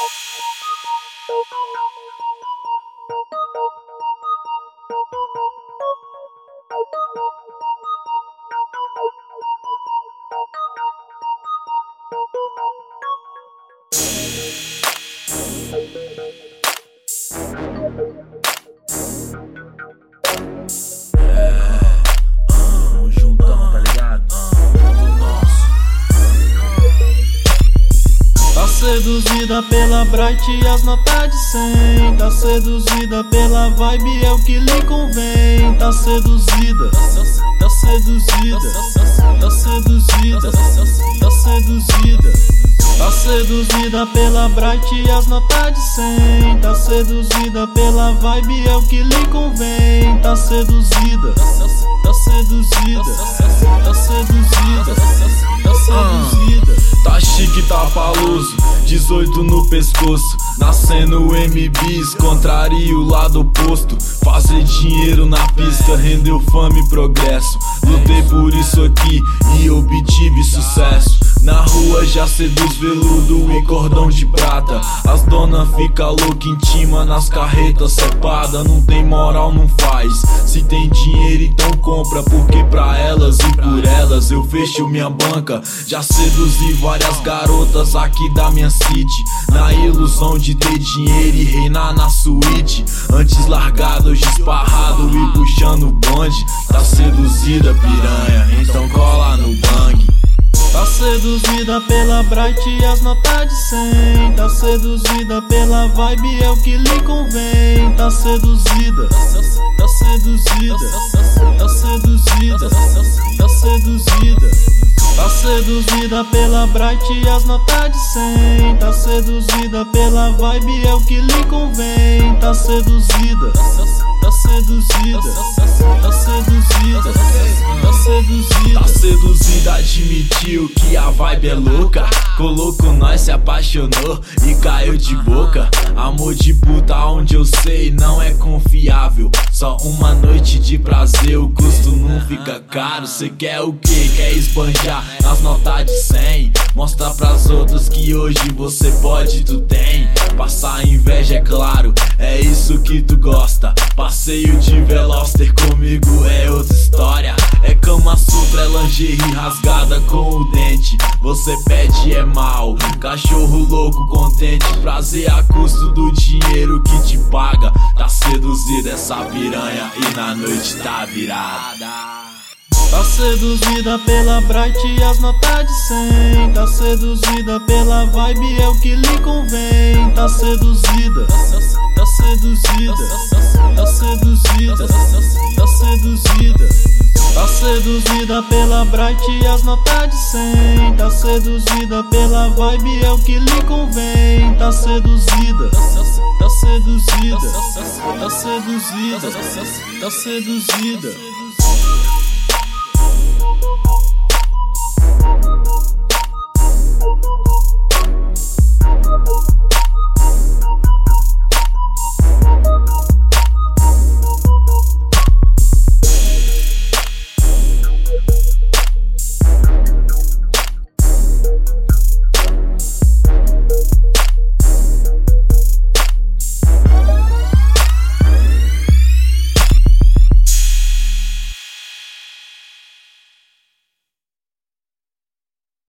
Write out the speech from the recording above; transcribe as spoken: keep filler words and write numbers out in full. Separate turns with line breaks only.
Seduzida pela Bright e as notas de cem. Tá seduzida pela vibe, é o que lhe convém. Tá seduzida, tá seduzida, tá seduzida, tá seduzida. Tá seduzida pela Bright e as notas de cem. Tá seduzida pela vibe, é o que lhe convém. Tá seduzida, tá seduzida, tá seduzida, tá seduzida.
Tá chique, tá paluso, dezoito no pescoço. Nascendo M Bs, contraria o lado oposto. Fazer dinheiro na pista rendeu fama e progresso. Lutei por isso aqui e obtive sucesso. Na rua já seduz veludo e cordão de prata. As dona fica louca, intima nas carretas cepada. Não tem moral, não faz. Se tem dinheiro então compra, porque pra elas e por elas eu fecho minha banca. Já seduzi várias garotas aqui da minha city, na ilusão de ter dinheiro e reinar na suíte. Antes largado, hoje esparrado e puxando o bonde. Tá seduzida piranha, então cola no bang.
Tá seduzida pela Bright e as notas de cem. Tá seduzida pela vibe, é o que lhe convém. Tá seduzida, tá seduzida, tá seduzida, tá seduzida. Tá seduzida pela Bright e as notas de cem. Tá seduzida pela vibe, é o que lhe convém. Tá seduzida, tá seduzida, tá seduzida, tá seduzida.
Tá seduzida, admitiu que a vibe é louca. Colocou nós, se apaixonou e caiu de boca. Amor de puta, onde eu sei, não é confiável. Só uma noite de prazer, o custo não fica caro. Cê quer o que? Quer esbanjar nas notas de cem? Mostra pras outras que hoje você pode, tu tem. Passar inveja, é claro, é isso que tu gosta. Passeio de Veloster comigo é outra história. É Kama Sutra, é lingerie rasgada com o dente. Você pede é mal, cachorro louco contente. Prazer a custo do dinheiro que te paga. Tá seduzida essa piranha e na noite tá virada.
Tá seduzida pela Bright e as notas de cem. Tá seduzida pela vibe, é o que lhe convém. Tá seduzida, tá seduzida, tá seduzida, tá seduzida. Tá seduzida pela Bright e as notas de cem. Tá seduzida pela vibe, é o que lhe convém. Tá seduzida, tá seduzida, tá seduzida, tá seduzida.